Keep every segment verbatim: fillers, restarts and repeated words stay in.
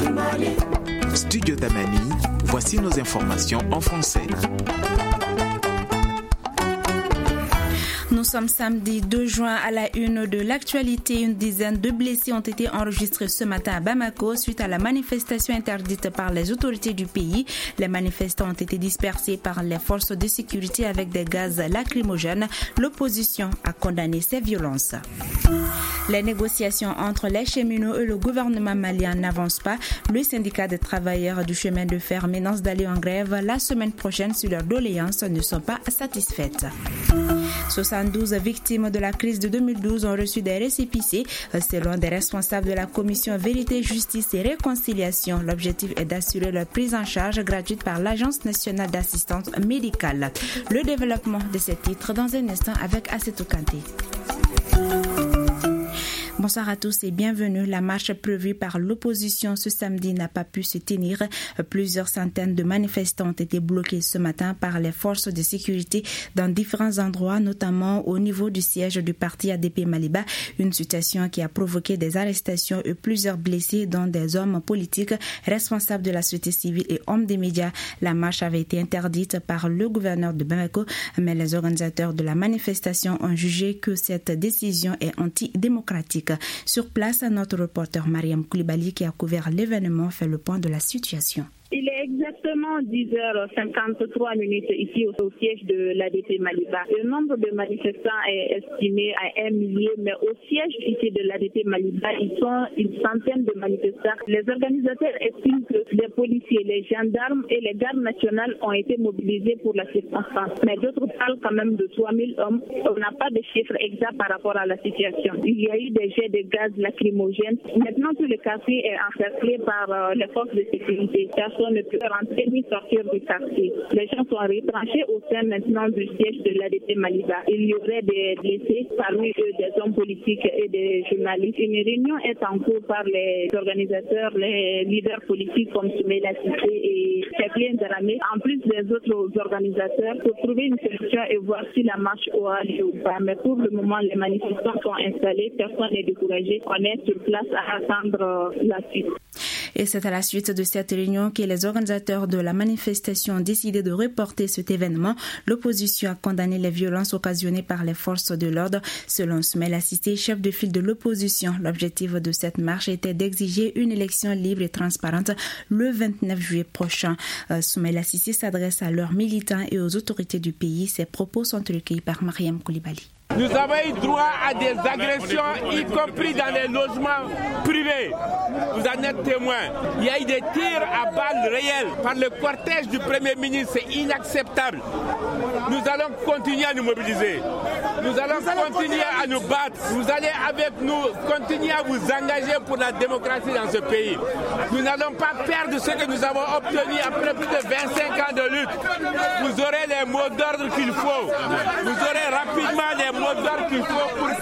Studio Tamani, voici nos informations en français. Nous sommes samedi deux juin à la une de l'actualité. Une dizaine de blessés ont été enregistrés ce matin à Bamako suite à la manifestation interdite par les autorités du pays. Les manifestants ont été dispersés par les forces de sécurité avec des gaz lacrymogènes. L'opposition a condamné ces violences. Les négociations entre les cheminots et le gouvernement malien n'avancent pas. Le syndicat des travailleurs du chemin de fer menace d'aller en grève la semaine prochaine si leurs doléances ne sont pas satisfaites. soixante-douze victimes de la crise de deux mille douze ont reçu des récépissés. Selon des responsables de la commission Vérité, Justice et Réconciliation, l'objectif est d'assurer leur prise en charge gratuite par l'Agence nationale d'assistance médicale. Le développement de ces titres dans un instant avec Assetou Kanté. Bonsoir à tous et bienvenue. La marche prévue par l'opposition ce samedi n'a pas pu se tenir. Plusieurs centaines de manifestants ont été bloqués ce matin par les forces de sécurité dans différents endroits, notamment au niveau du siège du parti A D P Maliba. Une situation qui a provoqué des arrestations et plusieurs blessés, dont des hommes politiques, responsables de la société civile et hommes des médias. La marche avait été interdite par le gouverneur de Bamako, mais les organisateurs de la manifestation ont jugé que cette décision est antidémocratique. Sur place, notre reporter Mariam Koulibaly, qui a couvert l'événement, fait le point de la situation. Il est exactement dix heures cinquante-trois minutes ici au siège de l'A D P Maliba. Le nombre de manifestants est estimé à un millier, mais au siège ici de l'A D P Maliba, ils sont une centaine de manifestants. Les organisateurs estiment que les policiers, les gendarmes et les gardes nationales ont été mobilisés pour la circonstance. Mais d'autres parlent quand même de trois mille hommes. On n'a pas de chiffres exacts par rapport à la situation. Il y a eu des jets de gaz lacrymogènes. Maintenant, tout le quartier est encerclé par euh, les forces de sécurité. Ne peut rentrer ni sortir du quartier. Les gens sont retranchés au sein maintenant du siège de l'A D P Maliba. Il y aurait des blessés, parmi eux des hommes politiques et des journalistes. Une réunion est en cours par les organisateurs, les leaders politiques comme Soumaïla Cissé et Cheikh Dramé, en plus des autres organisateurs, pour trouver une solution et voir si la marche aura lieu ou pas. Mais pour le moment, les manifestants sont installés, personne n'est découragé. On est sur place à attendre la suite. Et c'est à la suite de cette réunion que les organisateurs de la manifestation ont décidé de reporter cet événement. L'opposition a condamné les violences occasionnées par les forces de l'ordre. Selon Soumaïla Cissé, chef de file de l'opposition, l'objectif de cette marche était d'exiger une élection libre et transparente le vingt-neuf juillet prochain. Euh, Soumaïla Cissé s'adresse à leurs militants et aux autorités du pays. Ses propos sont recueillis par Mariam Koulibaly. Nous avons eu droit à des agressions, y compris dans les logements privés. Vous en êtes témoins. Il y a eu des tirs à balles réelles par le cortège du Premier ministre. C'est inacceptable. Nous allons continuer à nous mobiliser. Nous allons continuer à nous battre. Vous allez avec nous continuer à vous engager pour la démocratie dans ce pays. Nous n'allons pas perdre ce que nous avons obtenu après plus de vingt-cinq ans de lutte. Vous aurez les mots d'ordre qu'il faut. Vous aurez rapidement les mots d'ordre qu'il faut pour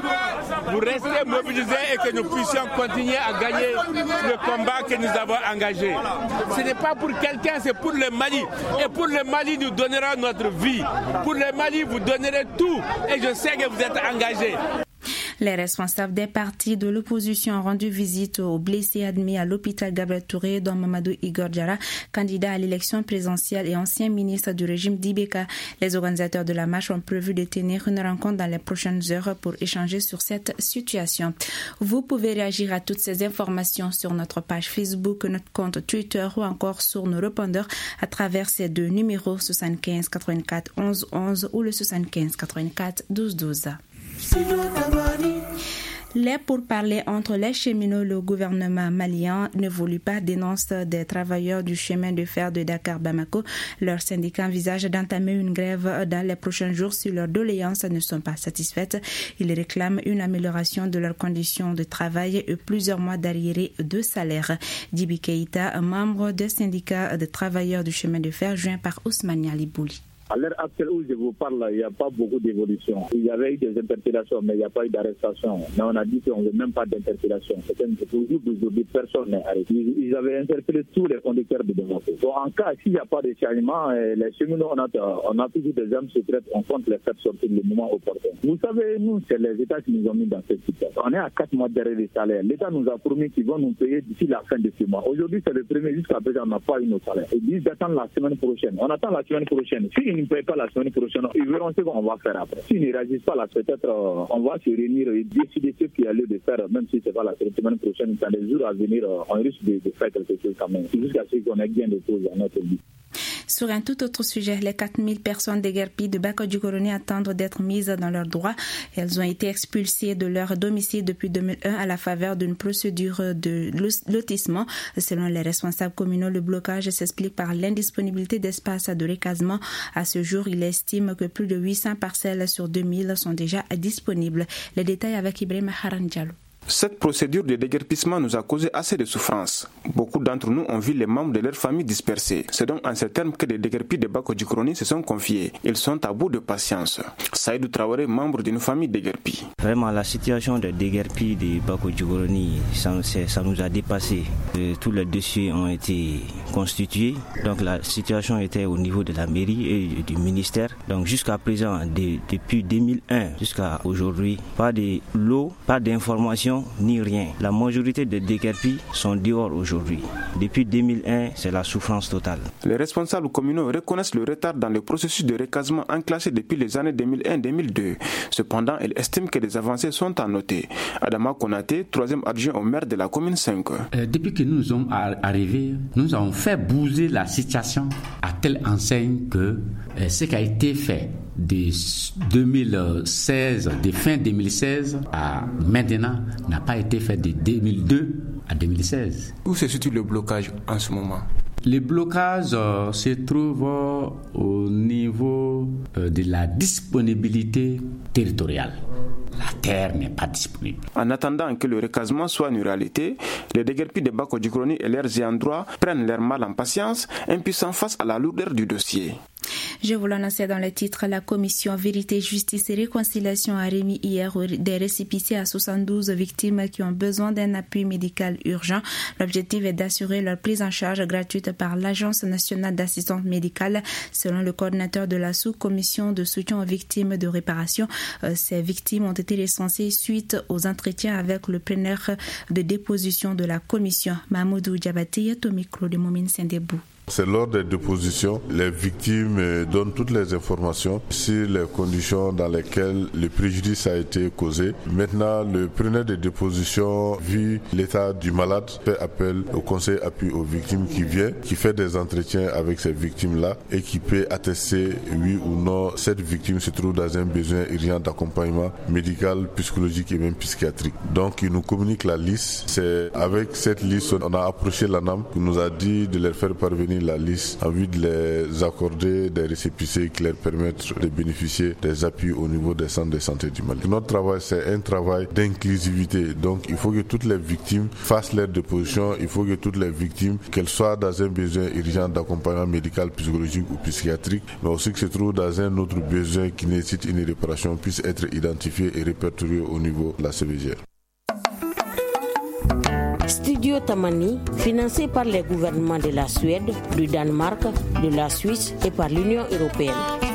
que vous restiez mobilisés et que nous puissions continuer à gagner le combat que nous avons engagé. Ce n'est pas pour quelqu'un, c'est pour le Mali. Et pour le Mali, nous donnerons notre vie. Pour le Mali, vous donnerez tout. Et je sais que vous êtes engagés. Les responsables des partis de l'opposition ont rendu visite aux blessés admis à l'hôpital Gabriel Touré, dont Mamadou Igor Diarra, candidat à l'élection présidentielle et ancien ministre du régime d'Ibeka. Les organisateurs de la marche ont prévu de tenir une rencontre dans les prochaines heures pour échanger sur cette situation. Vous pouvez réagir à toutes ces informations sur notre page Facebook, notre compte Twitter ou encore sur nos répondeurs à travers ces deux numéros soixante-quinze quatre-vingt-quatre onze onze ou le soixante-quinze quatre-vingt-quatre douze douze. Les pourparlers entre les cheminots et le gouvernement malien ne voulu pas, dénonce des travailleurs du chemin de fer de Dakar-Bamako. Leur syndicat envisage d'entamer une grève dans les prochains jours si leurs doléances ne sont pas satisfaites. Ils réclament une amélioration de leurs conditions de travail et plusieurs mois d'arriérés de salaire. Djibi Keïta, un membre des syndicats de travailleurs du chemin de fer, joint par Ousmane Ali Bouli. À l'heure actuelle où je vous parle, il n'y a pas beaucoup d'évolution. Il y avait eu des interpellations, mais il n'y a pas eu d'arrestation. Mais on a dit qu'on ne veut même pas d'interpellation. C'est toujours d'aujourd'hui, personne n'est arrêté. Ils avaient interpellé tous les conducteurs de Bamako. Donc en cas, s'il n'y a pas de changement, les cheminots, on a, on a toujours des armes secrètes, on compte les faire sortir le moment opportun. Vous savez, nous, c'est les États qui nous ont mis dans cette situation. On est à quatre mois derrière les salaires. L'État nous a promis qu'ils vont nous payer d'ici la fin de ce mois. Aujourd'hui, c'est le premier, jusqu'à présent, on n'a pas eu nos salaires. Ils disent d'attendre la semaine prochaine. On attend la semaine prochaine. S'ils ne payent pas la semaine prochaine, ils verront ce qu'on va faire après. S'ils ne réagissent pas là, peut-être euh, on va se réunir et décider ce qu'il y a lieu de faire, même si ce n'est pas la semaine prochaine. Dans les jours à venir, euh, on risque de, de faire quelque chose quand même. Jusqu'à ce qu'on ait bien de choses à notre vie. Sur un tout autre sujet, les quatre mille personnes déguerpies de Bako-Djikoronie attendent d'être mises dans leurs droits. Elles ont été expulsées de leur domicile depuis deux mille un à la faveur d'une procédure de lotissement. Selon les responsables communaux, le blocage s'explique par l'indisponibilité d'espace de recasement. À ce jour, il estime que plus de huit cents parcelles sur deux mille sont déjà disponibles. Les détails avec Ibrahim Haran Diallo. Cette procédure de déguerpissement nous a causé assez de souffrance. Beaucoup d'entre nous ont vu les membres de leur famille dispersés. C'est donc en ces termes que les déguerpis de Bako-Djikoronie se sont confiés. Ils sont à bout de patience. Saïdou Traoré, membre d'une famille déguerpie. Vraiment, la situation de déguerpis de Bako-Djikoronie, ça, ça nous a dépassé. Tous les dossiers ont été constitués. Donc la situation était au niveau de la mairie et du ministère. Donc jusqu'à présent, de, depuis deux mille un jusqu'à aujourd'hui, pas de lot, pas d'informations ni rien. La majorité des déguerpis sont dehors aujourd'hui. Depuis deux mille un, c'est la souffrance totale. Les responsables communaux reconnaissent le retard dans le processus de recasement enclenché depuis les années deux mille un deux mille deux. Cependant, ils estiment que des avancées sont à noter. Adama Konaté, troisième adjoint au maire de la commune cinq. Euh, depuis que nous sommes arrivés, nous avons fait bouger la situation à telle enseigne que euh, ce qui a été fait de deux mille seize, de fin deux mille seize à maintenant, n'a pas été fait de deux mille deux à deux mille seize. Où se situe le blocage en ce moment? Le blocage euh, se trouve euh, au niveau euh, de la disponibilité territoriale. La terre n'est pas disponible. En attendant que le recasement soit une réalité, les déguerpis de Bako-Djikoronie et leurs ayants droit prennent leur mal en patience, impuissants face à la lourdeur du dossier. Je vous l'annonçais dans les titres, la commission Vérité, Justice et Réconciliation a remis hier des récépissés à soixante-douze victimes qui ont besoin d'un appui médical urgent. L'objectif est d'assurer leur prise en charge gratuite par l'Agence nationale d'assistance médicale. Selon le coordinateur de la sous-commission de soutien aux victimes de réparation, ces victimes ont été recensées suite aux entretiens avec le preneur de déposition de la commission. Mahmoudou Diabaté, au micro de Moumine Sendebou. C'est lors des dépositions, les victimes donnent toutes les informations sur les conditions dans lesquelles le préjudice a été causé. Maintenant, le preneur de déposition, vu l'état du malade, fait appel au conseil appui aux victimes qui vient, qui fait des entretiens avec ces victimes-là et qui peut attester, oui ou non, cette victime se trouve dans un besoin urgent d'accompagnement médical, psychologique et même psychiatrique. Donc, il nous communique la liste. C'est avec cette liste, on a approché l'A N A M qui nous a dit de leur faire parvenir la liste en vue de les accorder des récépissés qui leur permettent de bénéficier des appuis au niveau des centres de santé du Mali. Notre travail, c'est un travail d'inclusivité. Donc, il faut que toutes les victimes fassent leur déposition. Il faut que toutes les victimes, qu'elles soient dans un besoin urgent d'accompagnement médical, psychologique ou psychiatrique, mais aussi que se trouvent dans un autre besoin qui nécessite une réparation, puissent être identifiés et répertoriés au niveau de la C V G R. Studio Tamani, financé par les gouvernements de la Suède, du Danemark, de la Suisse et par l'Union européenne.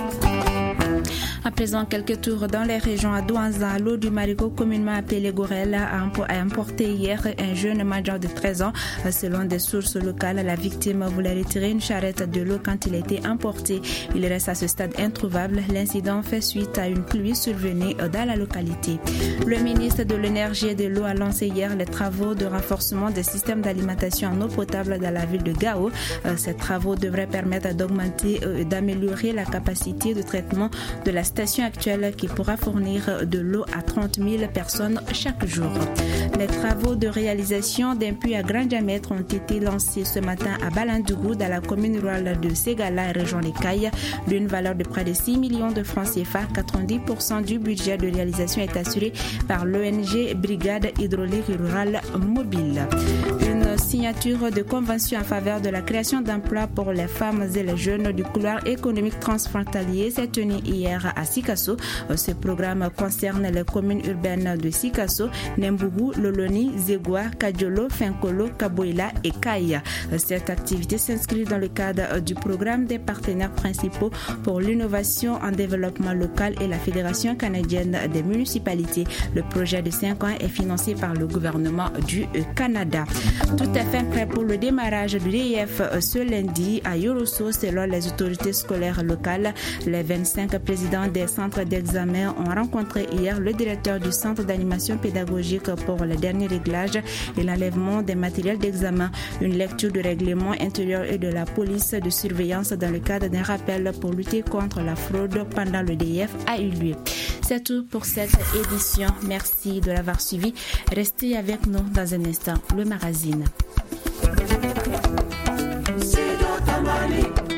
À présent, quelques tours dans les régions. À Douanza, l'eau du Marigot, communément appelé Gorel, a emporté hier un jeune major de treize ans. Selon des sources locales, la victime voulait retirer une charrette de l'eau quand il a été emporté. Il reste à ce stade introuvable. L'incident fait suite à une pluie survenue dans la localité. Le ministre de l'Énergie et de l'eau a lancé hier les travaux de renforcement des systèmes d'alimentation en eau potable dans la ville de Gao. Ces travaux devraient permettre d'augmenter et d'améliorer la capacité de traitement de la station station actuelle qui pourra fournir de l'eau à trente mille personnes chaque jour. Les travaux de réalisation d'un puits à grand diamètre ont été lancés ce matin à Balandougou, dans la commune rurale de Ségala, région des Cayes, d'une valeur de près de six millions de francs C F A. quatre-vingt-dix pour cent du budget de réalisation est assuré par l'O N G Brigade hydraulique rurale mobile. Une signature de convention en faveur de la création d'emplois pour les femmes et les jeunes du couloir économique transfrontalier s'est tenue hier à Sikasso. Ce programme concerne les communes urbaines de Sikasso, Nembougou, Loloni, Zegwa, Kadjolo, Fenkolo, Kaboila et Kaya. Cette activité s'inscrit dans le cadre du programme des partenaires principaux pour l'innovation en développement local et la Fédération canadienne des municipalités. Le projet de cinq ans est financé par le gouvernement du Canada. Tout est fin prêt pour le démarrage du D I F ce lundi à Yorosso, selon les autorités scolaires locales. Les vingt-cinq présidents des centres d'examen ont rencontré hier le directeur du centre d'animation pédagogique pour le dernier réglage et l'enlèvement des matériels d'examen. Une lecture du règlement intérieur et de la police de surveillance dans le cadre d'un rappel pour lutter contre la fraude pendant le D I F a eu lieu. C'est tout pour cette édition. Merci de l'avoir suivi. Restez avec nous dans un instant. Le magazine.